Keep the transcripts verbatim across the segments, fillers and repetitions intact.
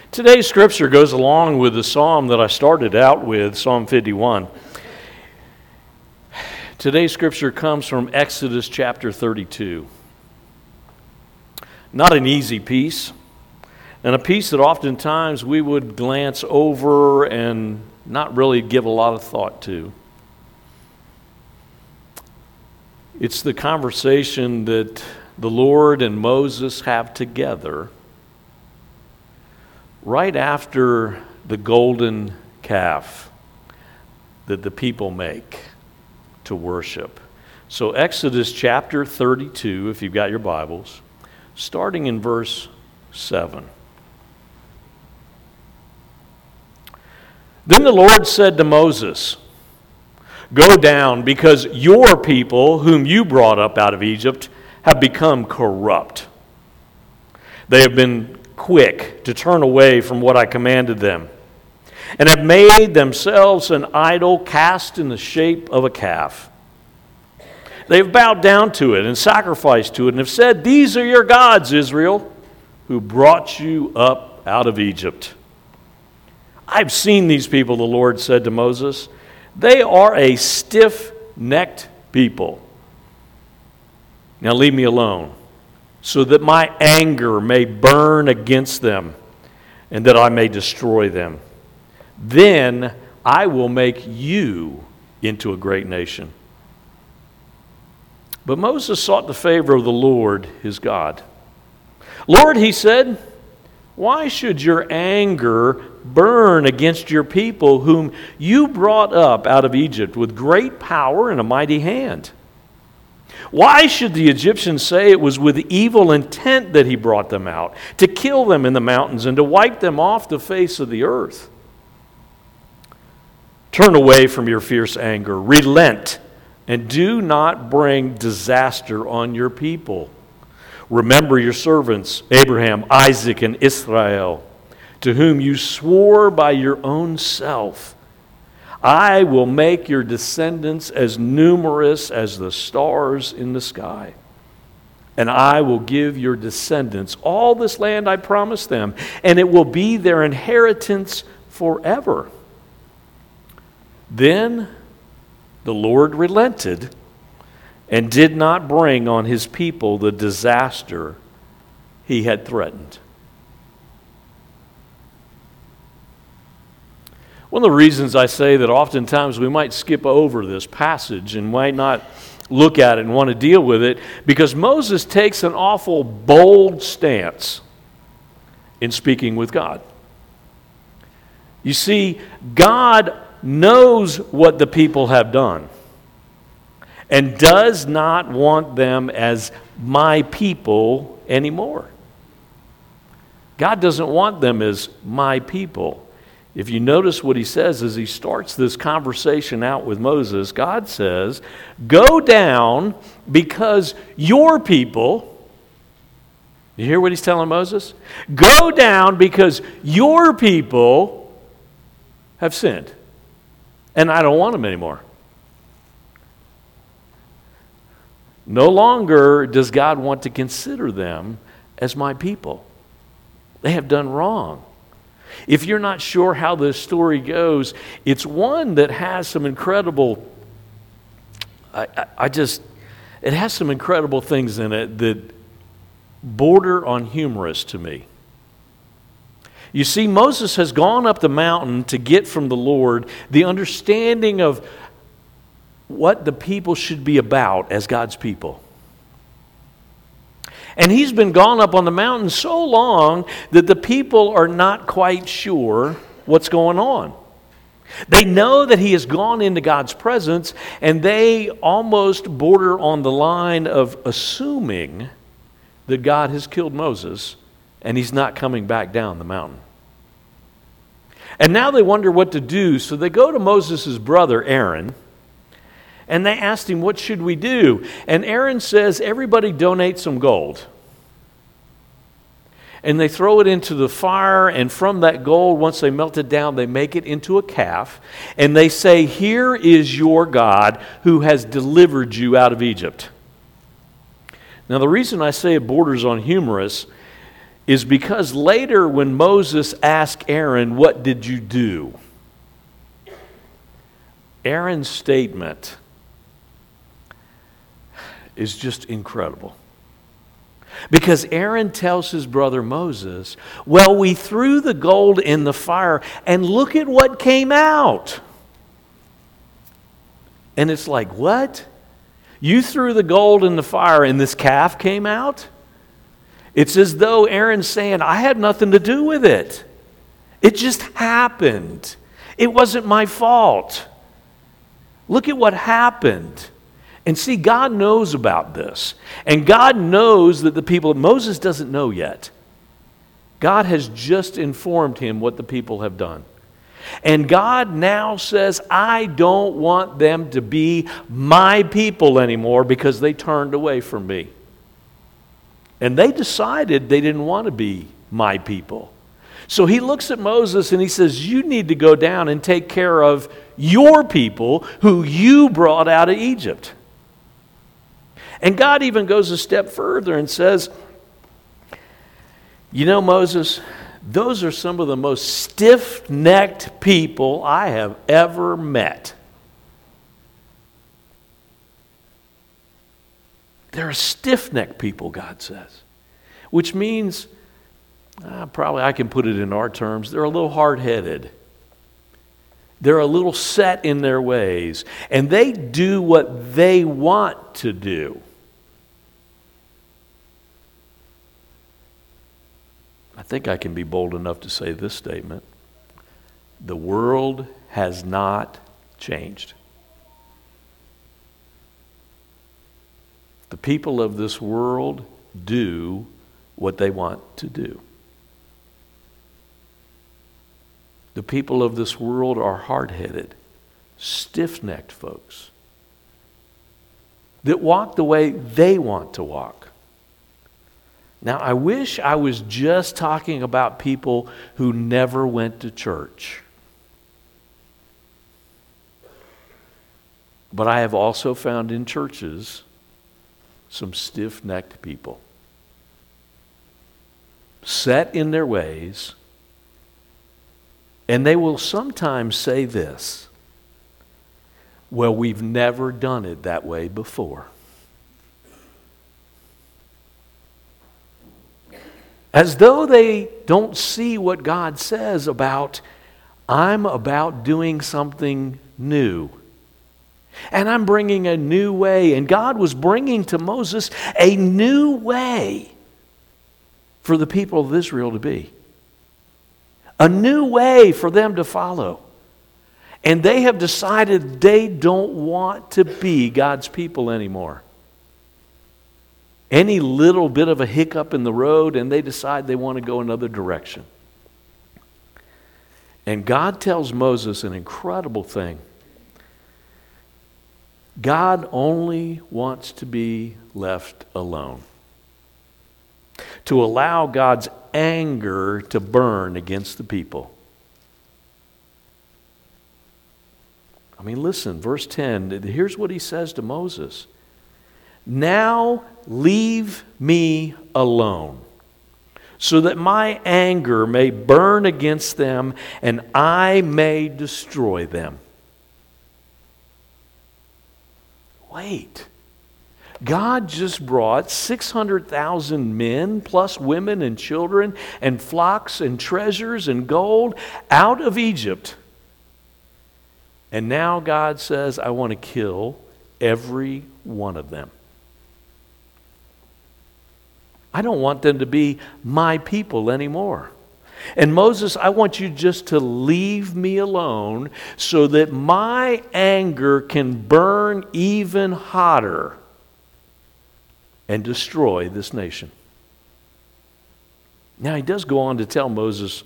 Today's scripture goes along with the psalm that I started out with, Psalm fifty-one. Today's scripture comes from Exodus chapter thirty-two. Not an easy piece, and a piece that oftentimes we would glance over and not really give a lot of thought to. It's the conversation that the Lord and Moses have together right after the golden calf that the people make to worship. So Exodus chapter thirty-two, if you've got your Bibles, starting in verse seven. Then the Lord said to Moses, "Go down, because your people, whom you brought up out of Egypt, have become corrupt. They have been quick to turn away from what I commanded them, and have made themselves an idol cast in the shape of a calf. They have bowed down to it and sacrificed to it, and have said, 'These are your gods, Israel, who brought you up out of Egypt.' I've seen these people," the Lord said to Moses. "They are a stiff-necked people. Now leave me alone, so that my anger may burn against them, and that I may destroy them. Then I will make you into a great nation." But Moses sought the favor of the Lord his God. "Lord," he said, "why should your anger burn against your people, whom you brought up out of Egypt with great power and a mighty hand? Why should the Egyptians say it was with evil intent that he brought them out, to kill them in the mountains and to wipe them off the face of the earth? Turn away from your fierce anger, relent, and do not bring disaster on your people. Remember your servants, Abraham, Isaac, and Israel, to whom you swore by your own self, 'I will make your descendants as numerous as the stars in the sky. And I will give your descendants all this land I promised them, and it will be their inheritance forever.' Then the Lord relented and did not bring on his people the disaster he had threatened." One of the reasons I say that oftentimes we might skip over this passage and might not look at it and want to deal with it, because Moses takes an awful bold stance in speaking with God. You see, God knows what the people have done and does not want them as my people anymore. God doesn't want them as my people. If you notice what he says as he starts this conversation out with Moses, God says, "Go down, because your people," you hear what he's telling Moses? "Go down because your people have sinned, and I don't want them anymore." No longer does God want to consider them as my people. They have done wrong. If you're not sure how this story goes, it's one that has some incredible, I, I, I just, it has some incredible things in it that border on humorous to me. You see, Moses has gone up the mountain to get from the Lord the understanding of what the people should be about as God's people. And he's been gone up on the mountain so long that the people are not quite sure what's going on. They know that he has gone into God's presence, and they almost border on the line of assuming that God has killed Moses and he's not coming back down the mountain. And now they wonder what to do, so they go to Moses' brother Aaron, and they asked him, "What should we do?" And Aaron says, "Everybody donate some gold." And they throw it into the fire, and from that gold, once they melt it down, they make it into a calf. And they say, "Here is your God who has delivered you out of Egypt." Now, the reason I say it borders on humorous is because later when Moses asked Aaron, "What did you do?" Aaron's statement is just incredible. Because Aaron tells his brother Moses, "Well, we threw the gold in the fire, and look at what came out." And it's like, what? You threw the gold in the fire and this calf came out? It's as though Aaron's saying, I had nothing to do with it. It just happened. It wasn't my fault. Look at what happened. And see, God knows about this. And God knows that the people, Moses doesn't know yet. God has just informed him what the people have done. And God now says, I don't want them to be my people anymore because they turned away from me. And they decided they didn't want to be my people. So he looks at Moses and he says, you need to go down and take care of your people who you brought out of Egypt. And God even goes a step further and says, you know, Moses, those are some of the most stiff-necked people I have ever met. They're stiff-necked people, God says. Which means, uh, probably I can put it in our terms, they're a little hard-headed. They're a little set in their ways. And they do what they want to do. I think I can be bold enough to say this statement. The world has not changed. The people of this world do what they want to do. The people of this world are hard-headed, stiff-necked folks that walk the way they want to walk. Now, I wish I was just talking about people who never went to church. But I have also found in churches some stiff-necked people, set in their ways, and they will sometimes say this, well, we've never done it that way before. As though they don't see what God says about, I'm about doing something new. And I'm bringing a new way. And God was bringing to Moses a new way for the people of Israel to be. A new way for them to follow. And they have decided they don't want to be God's people anymore. Any little bit of a hiccup in the road and they decide they want to go another direction. And God tells Moses an incredible thing. God only wants to be left alone. To allow God's anger to burn against the people. I mean, listen, verse ten, here's what he says to Moses. Now leave me alone, so that my anger may burn against them and I may destroy them. Wait. God just brought six hundred thousand men, plus women and children, and flocks and treasures and gold out of Egypt. And now God says, I want to kill every one of them. I don't want them to be my people anymore. And Moses, I want you just to leave me alone so that my anger can burn even hotter and destroy this nation. Now he does go on to tell Moses,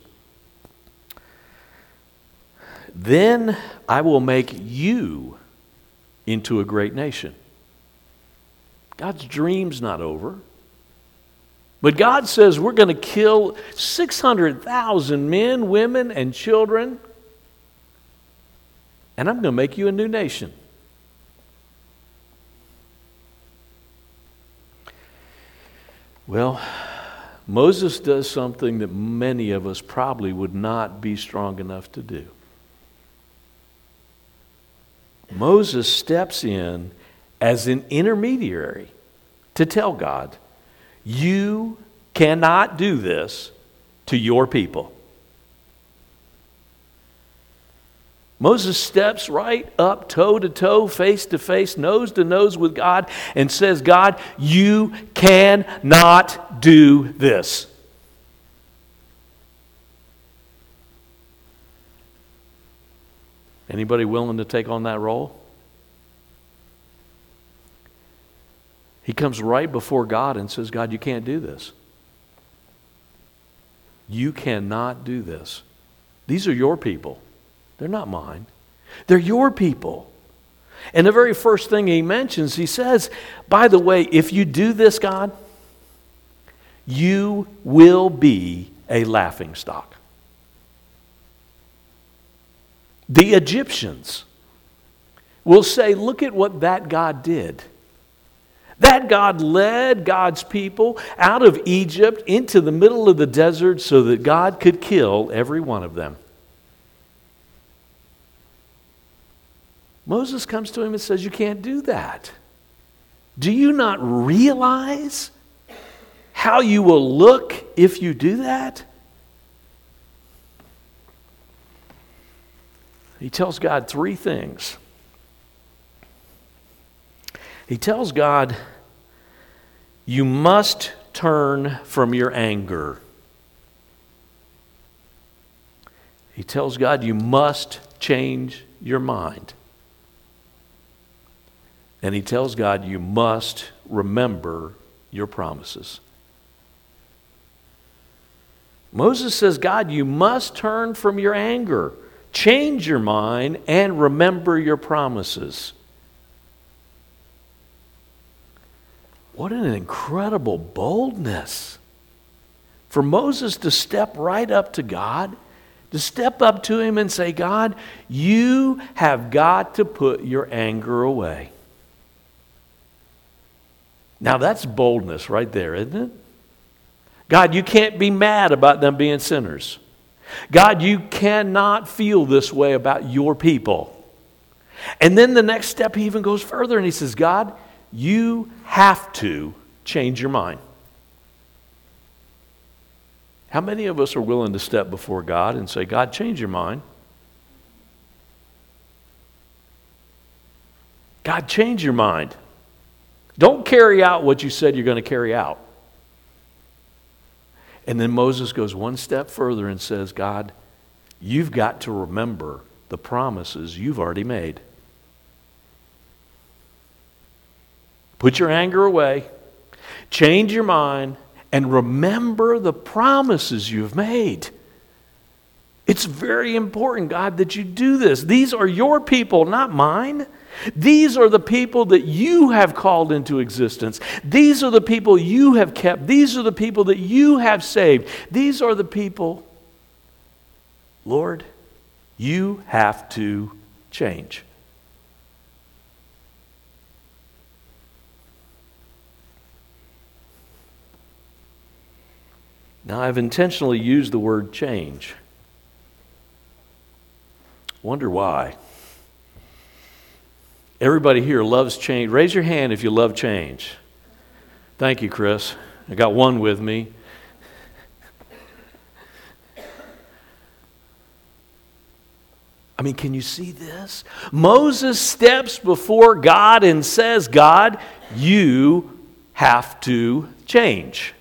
then I will make you into a great nation. God's dream's not over. But God says we're going to kill six hundred thousand men, women, and children, and I'm going to make you a new nation. Well, Moses does something that many of us probably would not be strong enough to do. Moses steps in as an intermediary to tell God, you cannot do this to your people. Moses steps right up toe to toe, face to face, nose to nose with God and says, God, you cannot do this. Anybody willing to take on that role? He comes right before God and says, God, you can't do this. You cannot do this. These are your people. They're not mine. They're your people. And the very first thing he mentions, he says, by the way, if you do this, God, you will be a laughingstock. The Egyptians will say, look at what that God did. That God led God's people out of Egypt into the middle of the desert so that God could kill every one of them. Moses comes to him and says, you can't do that. Do you not realize how you will look if you do that? He tells God three things. He tells God, you must turn from your anger. He tells God, you must change your mind. And he tells God, you must remember your promises. Moses says, God, you must turn from your anger, change your mind, and remember your promises. What an incredible boldness for Moses to step right up to God, to step up to him and say, God, you have got to put your anger away. Now that's boldness right there, isn't it? God, you can't be mad about them being sinners. God, you cannot feel this way about your people. And then the next step, he even goes further and he says, God, you have to change your mind. How many of us are willing to step before God and say, God, change your mind? God, change your mind. Don't carry out what you said you're going to carry out. And then Moses goes one step further and says, God, you've got to remember the promises you've already made. Put your anger away, change your mind, and remember the promises you've made. It's very important, God, that you do this. These are your people, not mine. These are the people that you have called into existence. These are the people you have kept. These are the people that you have saved. These are the people, Lord, you have to change. Now, I've intentionally used the word change. Wonder why. Everybody here loves change. Raise your hand if you love change. Thank you, Chris. I got one with me. I mean, can you see this? Moses steps before God and says, God, you have to change.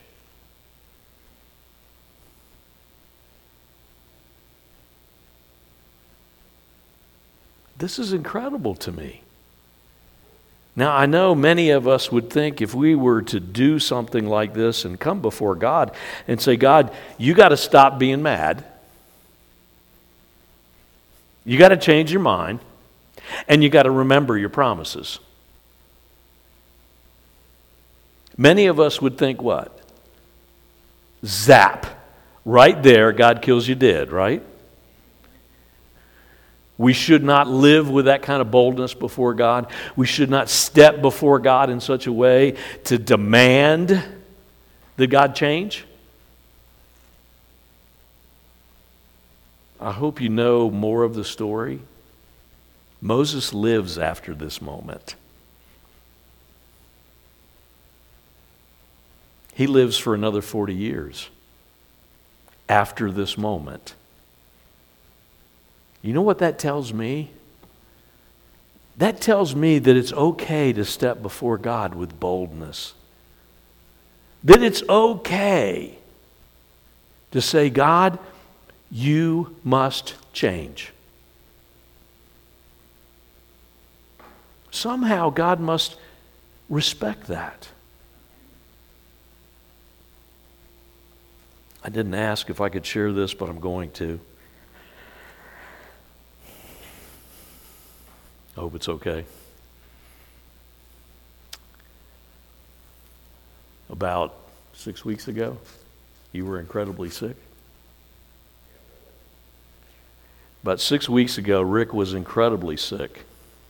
This is incredible to me. Now, I know many of us would think if we were to do something like this and come before God and say, God, you got to stop being mad. You got to change your mind. And you got to remember your promises. Many of us would think what? Zap. Right there, God kills you dead, right? We should not live with that kind of boldness before God. We should not step before God in such a way to demand that God change. I hope you know more of the story. Moses lives after this moment. He lives for another forty years after this moment. You know what that tells me? That tells me that it's okay to step before God with boldness. That it's okay to say, God, you must change. Somehow God must respect that. I didn't ask if I could share this, but I'm going to. I hope it's okay. About six weeks ago, you were incredibly sick. About six weeks ago, Rick was incredibly sick.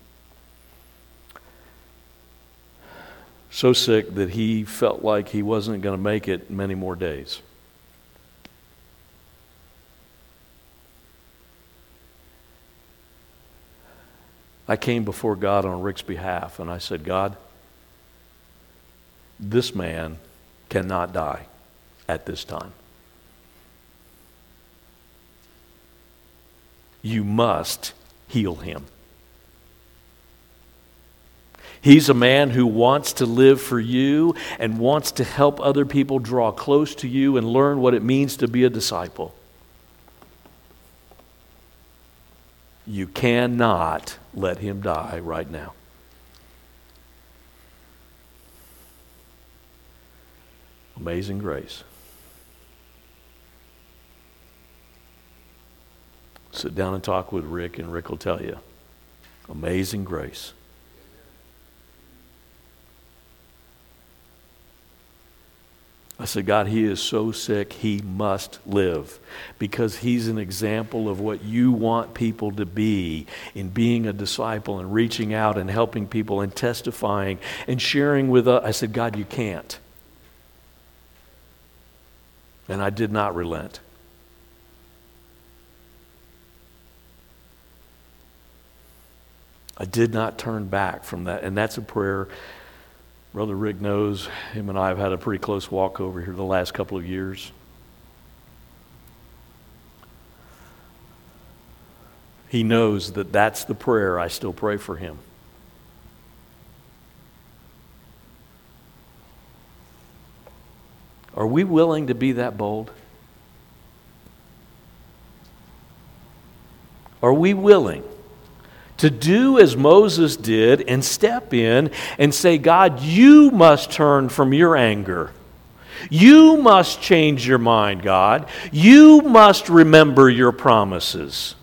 So sick that he felt like he wasn't going to make it many more days. I came before God on Rick's behalf and I said, God, this man cannot die at this time. You must heal him. He's a man who wants to live for you and wants to help other people draw close to you and learn what it means to be a disciple. You cannot let him die right now. Amazing grace. Sit down and talk with Rick, and Rick will tell you. Amazing grace. I said, God, he is so sick, he must live, because he's an example of what you want people to be in being a disciple and reaching out and helping people and testifying and sharing with us. I said, God, you can't. And I did not relent. I did not turn back from that. And that's a prayer Brother Rick knows. Him and I have had a pretty close walk over here the last couple of years. He knows that that's the prayer I still pray for him. Are we willing to be that bold? Are we willing to do as Moses did and step in and say, God, you must turn from your anger. You must change your mind, God. You must remember your promises.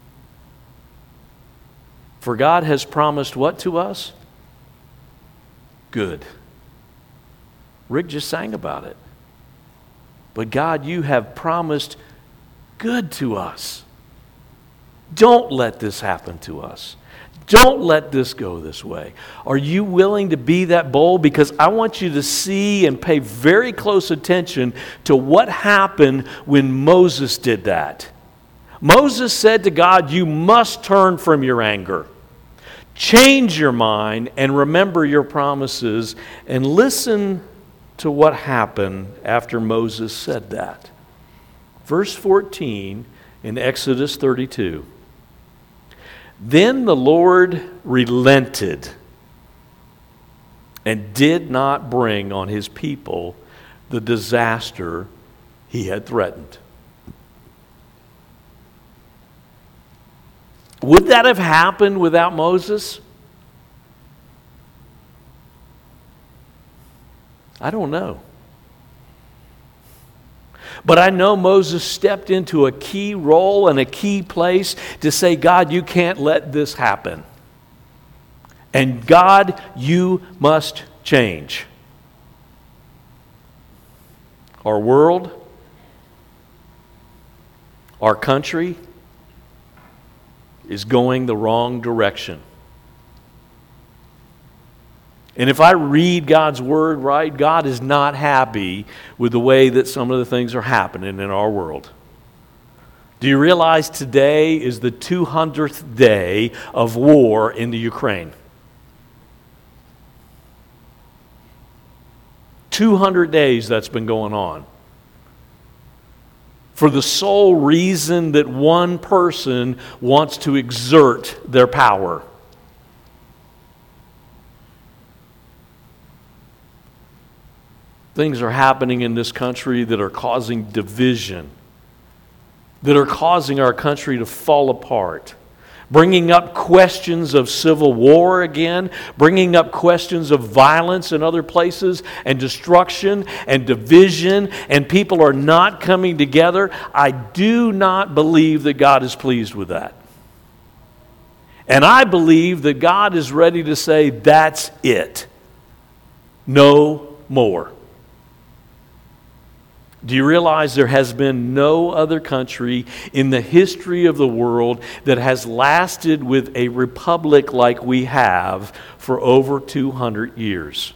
For God has promised what to us? Good. Rick just sang about it. But God, you have promised good to us. Don't let this happen to us. Don't let this go this way. Are you willing to be that bold? Because I want you to see and pay very close attention to what happened when Moses did that. Moses said to God, you must turn from your anger. Change your mind and remember your promises. And listen to what happened after Moses said that. Verse fourteen in Exodus thirty-two. Then the Lord relented and did not bring on his people the disaster he had threatened. Would that have happened without Moses? I don't know. But I know Moses stepped into a key role and a key place to say, God, you can't let this happen. And God, you must change. Our world, our country is going the wrong direction. And if I read God's word right, God is not happy with the way that some of the things are happening in our world. Do you realize today is the two hundredth day of war in the Ukraine? two hundred days that's been going on. For the sole reason that one person wants to exert their power. Things are happening in this country that are causing division, that are causing our country to fall apart, bringing up questions of civil war again, bringing up questions of violence in other places, and destruction and division, and people are not coming together. I do not believe that God is pleased with that. And I believe that God is ready to say, that's it. No more. Do you realize there has been no other country in the history of the world that has lasted with a republic like we have for over two hundred years?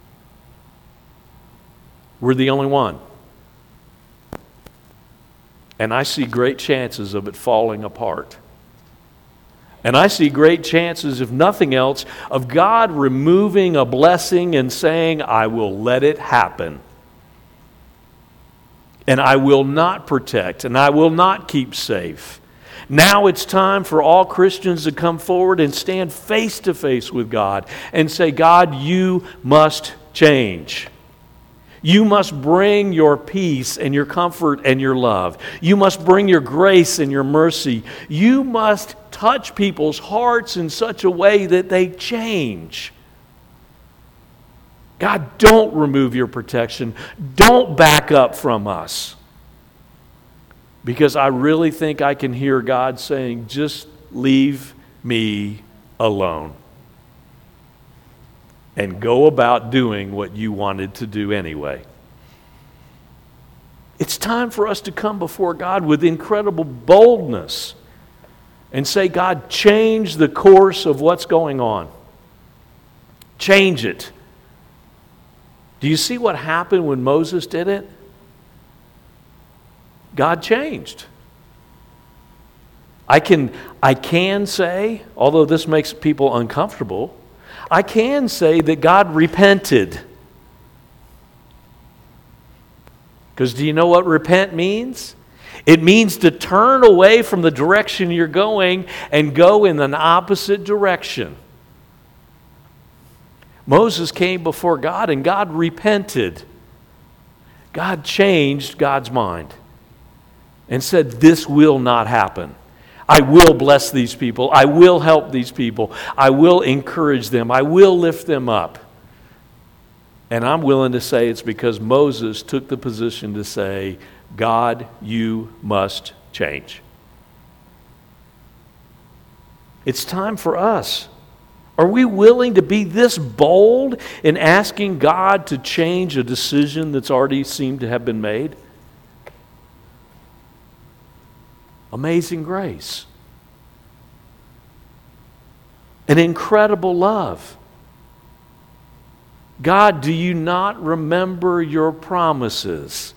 We're the only one. And I see great chances of it falling apart. And I see great chances, if nothing else, of God removing a blessing and saying, I will let it happen. And I will not protect, and I will not keep safe. Now it's time for all Christians to come forward and stand face to face with God and say, God, you must change. You must bring your peace and your comfort and your love. You must bring your grace and your mercy. You must touch people's hearts in such a way that they change. God, don't remove your protection. Don't back up from us. Because I really think I can hear God saying, just leave me alone. And go about doing what you wanted to do anyway. It's time for us to come before God with incredible boldness and say, God, change the course of what's going on. Change it. Do you see what happened when Moses did it? God changed. I can, I can say, although this makes people uncomfortable, I can say that God repented. Because do you know what repent means? It means to turn away from the direction you're going and go in an opposite direction. Moses came before God and God repented. God changed God's mind and said, this will not happen. I will bless these people. I will help these people. I will encourage them. I will lift them up. And I'm willing to say it's because Moses took the position to say, God, you must change. It's time for us. Are we willing to be this bold in asking God to change a decision that's already seemed to have been made? Amazing grace. An incredible love. God, do you not remember your promises?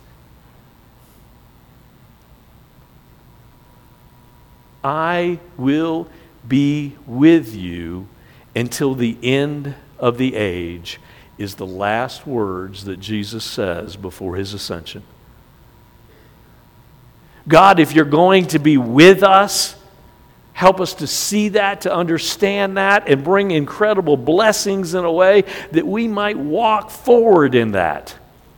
I will be with you until the end of the age, is the last words that Jesus says before his ascension. God, if you're going to be with us, help us to see that, to understand that, and bring incredible blessings in a way that we might walk forward in that.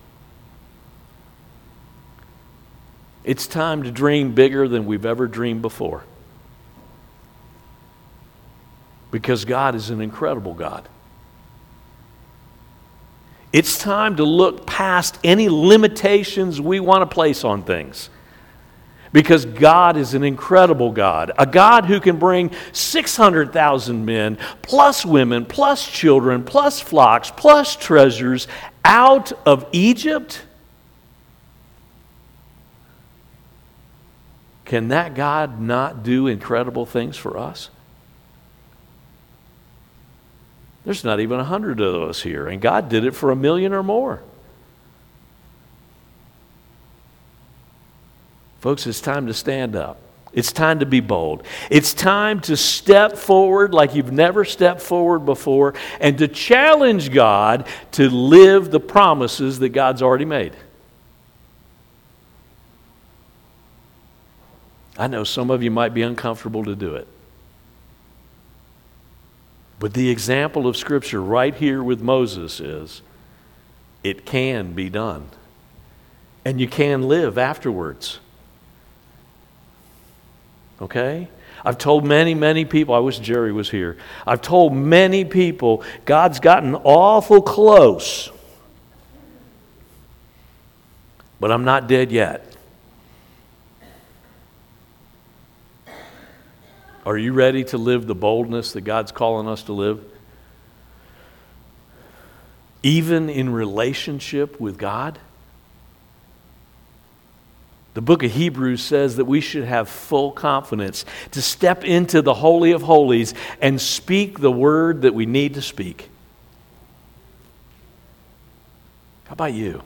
It's time to dream bigger than we've ever dreamed before. Because God is an incredible God. It's time to look past any limitations we want to place on things. Because God is an incredible God. A God who can bring six hundred thousand men, plus women, plus children, plus flocks, plus treasures out of Egypt. Can that God not do incredible things for us? There's not even a hundred of us here, and God did it for a million or more. Folks, it's time to stand up. It's time to be bold. It's time to step forward like you've never stepped forward before and to challenge God to live the promises that God's already made. I know some of you might be uncomfortable to do it. But the example of Scripture right here with Moses is it can be done. And you can live afterwards. Okay? I've told many, many people, I wish Jerry was here. I've told many people, God's gotten awful close. But I'm not dead yet. Are you ready to live the boldness that God's calling us to live? Even in relationship with God? The book of Hebrews says that we should have full confidence to step into the Holy of Holies and speak the word that we need to speak. How about you?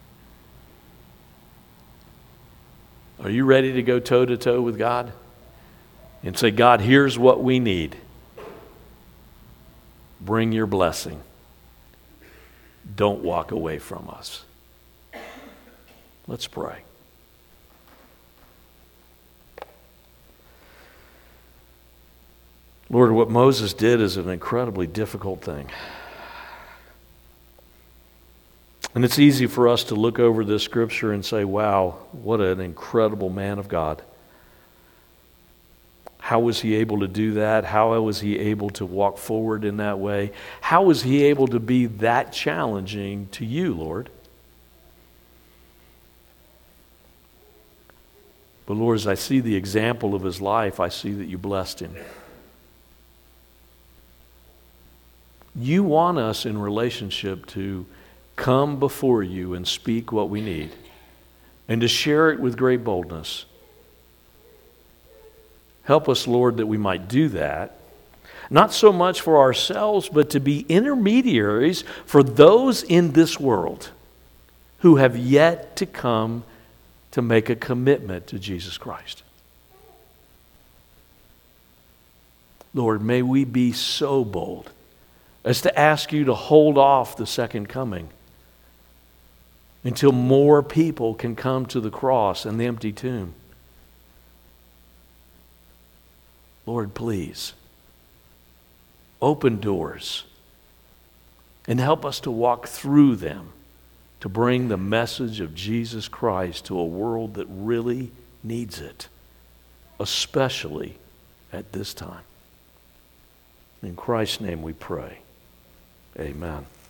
Are you ready to go toe-to-toe with God and say, God, here's what we need. Bring your blessing. Don't walk away from us. Let's pray. Lord, what Moses did is an incredibly difficult thing. And it's easy for us to look over this scripture and say, wow, what an incredible man of God. How was he able to do that? How was he able to walk forward in that way? How was he able to be that challenging to you, Lord? But Lord, as I see the example of his life, I see that you blessed him. You want us in relationship to come before you and speak what we need and to share it with great boldness. Help us, Lord, that we might do that, not so much for ourselves, but to be intermediaries for those in this world who have yet to come to make a commitment to Jesus Christ. Lord, may we be so bold as to ask you to hold off the second coming until more people can come to the cross and the empty tomb. Lord, please, open doors and help us to walk through them to bring the message of Jesus Christ to a world that really needs it, especially at this time. In Christ's name we pray. Amen.